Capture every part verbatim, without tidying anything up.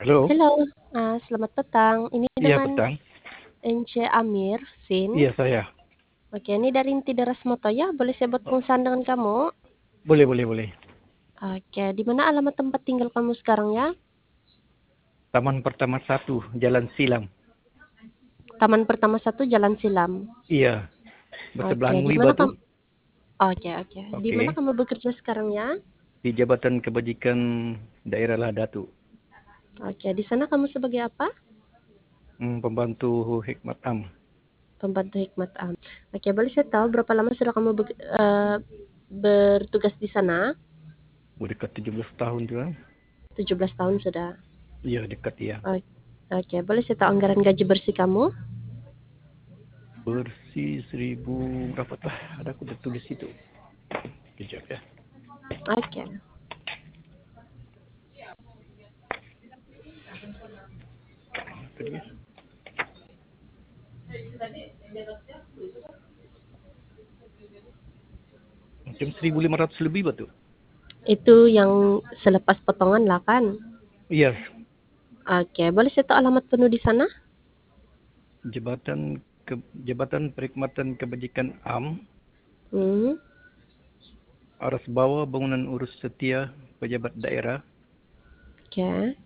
Halo. Halo, eee, selamat petang. Ini Iya, dengan petang. Ence Amir, Sin. Iya, saya. Oke, ini dari Inti Deras Moto ya, boleh saya buat Oh, pengusahaan dengan kamu? boleh boleh boleh. Oke, di mana alamat tempat tinggal kamu sekarang ya? Taman Pertama satu, Jalan Silam. Taman Pertama satu Jalan Silam. Iya, Oke, bersebelahan di M U I mana Batu. kamu oke oke. Di mana Oke. kamu bekerja sekarang ya? Di Jabatan Kebajikan Daerah Ladatu. Oke, di sana kamu sebagai apa? Hmm, pembantu Hikmat Am. Pembantu Hikmat Am. Oke, boleh saya tahu berapa lama sudah kamu beg- eh, bertugas di sana? Udah dekat tujuh belas tahun tuh kan? tujuh belas tahun sudah. Iya, dekat ya. Oke, oke, boleh saya tahu anggaran gaji bersih kamu? Bersih seribu berapa tuh? Ada aku udah tulis itu. Kejap ya. Oke. Tadi ya. Macam seribu lima ratus lebih batu. Itu yang selepas potongan lah kan? Iya, Oke, boleh saya tahu alamat penuh di sana? Jabatan ke, Jabatan Perkhidmatan Kebajikan Am, Hmm, Aras Bawah Bangunan Urus Setia Pejabat Daerah, oke,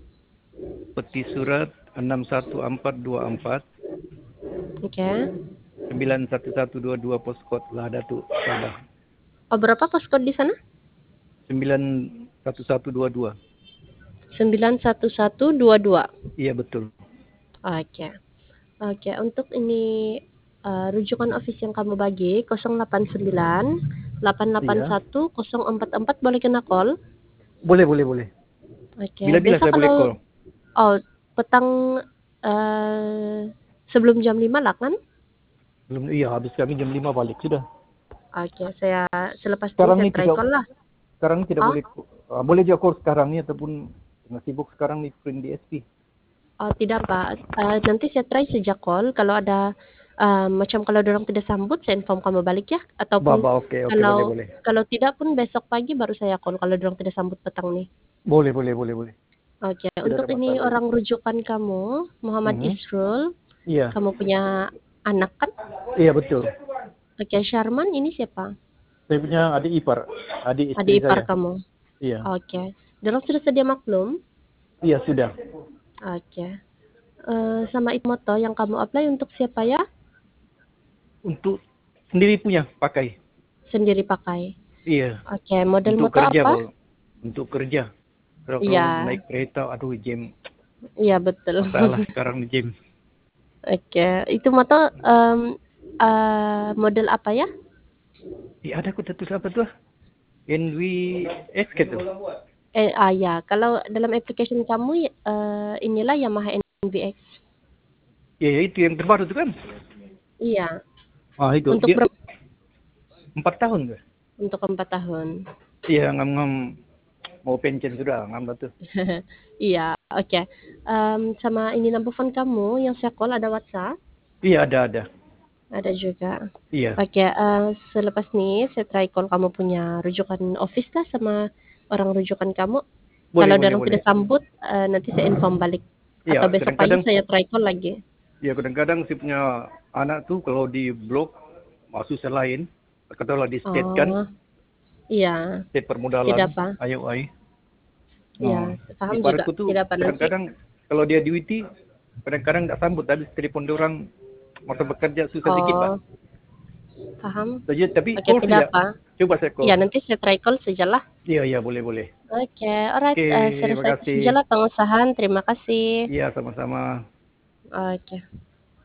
peti surat enam satu empat dua empat oke. sembilan satu satu dua dua Poskot Ladatu Sabah. Oh, berapa poskode di sana? sembilan satu satu dua dua. sembilan satu satu dua dua. Iya betul. Oke. Oke, untuk ini eh, rujukan office yang kamu bagi nol delapan sembilan delapan delapan Iya. satu nol empat empat boleh kena call. Boleh boleh boleh. Oke, Bila-bila besok saya boleh kalau call. oh petang eh, sebelum jam lima lah kan? Belum, iya habis kami jam lima balik sudah. Oke, saya selepas ini Sekarang saya nih try tidak call lah. sekarang tidak Oh, boleh uh, boleh juga call sekarang nih ataupun tengah sibuk sekarang nih print D S P. oh tidak Pak. Eh, nanti saya try sejak call. Kalau ada eh, macam kalau orang tidak sambut, saya inform kamu balik ya. Ataupun Baba oke oke boleh kalau boleh. kalau tidak pun besok pagi baru saya call kalau orang tidak sambut petang nih. Boleh boleh boleh boleh. Oke, Tidak untuk ada ini masalah itu. orang rujukan kamu, Muhammad Mhm. Isrul. Iya. Kamu punya anak kan? Iya betul. Oke, Sharman ini siapa? Saya punya adik ipar, adik istri Adik ipar saya. kamu. Iya. Oke. Dorong sudah sedia maklum? Iya sudah. Oke. Eh, sama Itmoto yang kamu apply untuk siapa ya? Untuk sendiri punya pakai. Sendiri pakai. Iya. Oke, model Untuk moto kerja apa? kalau untuk kerja. Kalau kalau Iya, naik kereta, aduh jam iya betul. masalah sekarang di jam. Oke, itu moto em, eh, model apa ya? Iya ada aku tulis apa tuh? N V S gitu. Eh, ah ya, kalau dalam application kamu eh, inilah Yamaha N V X. Ya, ya itu yang terbaru tuh kan. Iya, Ah itu untuk dia berapa? empat tahun tuh. Untuk empat tahun. Iya ngam-ngam mau pensiun sudah ngam tuh. Iya, oke. Em, sama ini number phone kamu yang saya call ada WhatsApp, Iya ada ada. ada juga. Iya. Oke, eh, selepas nih saya try call kamu punya rujukan office lah sama orang rujukan kamu. Boleh Kalau boleh dorong boleh. tidak sambut, eh, nanti saya inform balik. Atau Iya besok pagi kadang-kadang saya try call lagi. ya kadang-kadang si punya anak tuh kalau di blok masuk susah lain. Katakanlah di state kan, Oh, iya, state permodalan, tidak apa. ayo ai. Iya, Oh, paham juga. iparku tuh Tidak apa nanti. kadang-kadang kalau dia duty kadang-kadang nggak sambut habis telepon dia orang masa bekerja susah sedikit pak. Oh, paham. Tapi tapi Oke, call tidak saja. apa. Coba saya Iya, call. nanti saya try call sajalah. Iya iya boleh boleh. Oke, alright. Oke, Eh, saya terima rasa itu kasih. sajalah pengusahaan. Terima kasih. Iya sama-sama. Oke.